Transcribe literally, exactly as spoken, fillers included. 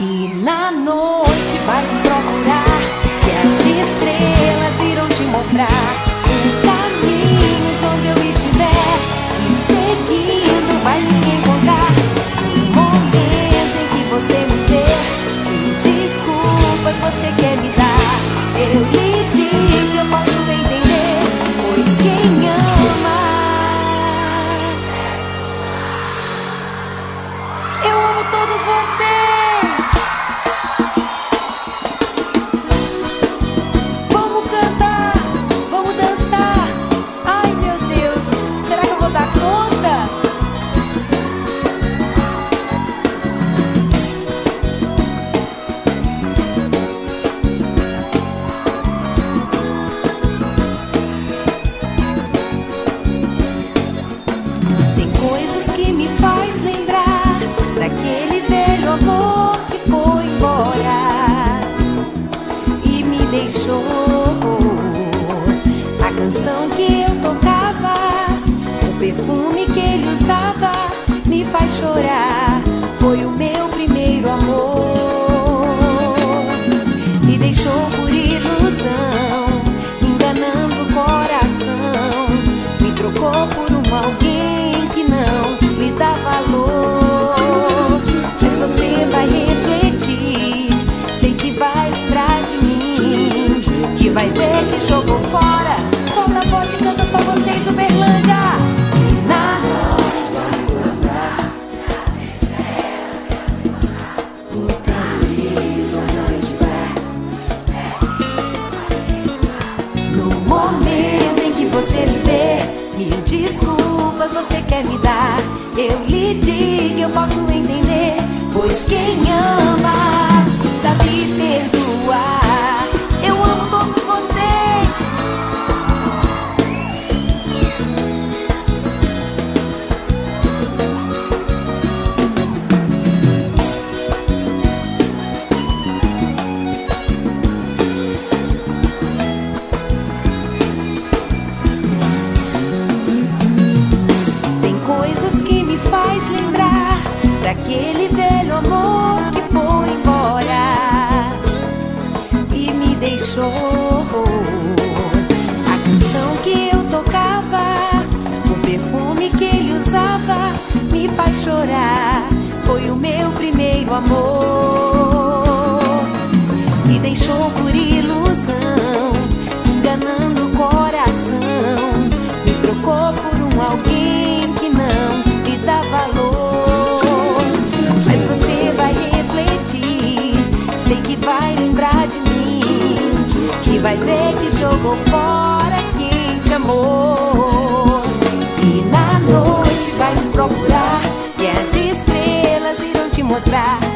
E na noite vai me procurar, e as estrelas irão te mostrar um caminho de onde eu estiver, e seguindo vai me encontrar. No momento em que você me vê, que desculpas você quer me dar, eu lhe digo, eu posso entender, pois quem ama, eu amo todos vocês. Daquele velho amor que foi embora e me deixou. A canção que eu tocava, o perfume que ele usava, me faz chorar. Foi o meu primeiro amor. Me deixou por ilusão, enganando o coração. Me trocou por um alguém que não lhe dá valor. Você vai refletir, sei que vai lembrar de mim, que vai ver que jogou fora. Solta a voz e canta só vocês, Uberlândia. E na o caminho de onde eu estiver, no momento em que você me vê, mil desculpas você quer me dar, eu lhe digo, eu posso entender, pois quem ama sabe perdoar. Eu amo todos vocês. Tem coisas que me faz lembrar daquele velho amor que foi embora e me deixou. A canção que eu tocava, o perfume que ele usava, me faz chorar. Foi o meu primeiro amor. Me deixou por ilusão, enganando o coração. Me trocou por um alguém que não lhe dá valor. Mas você vai refletir, sei que vai lembrar de mim, que vai ver que jogou fora quem te amou. E na noite vai me procurar, e as estrelas irão te mostrar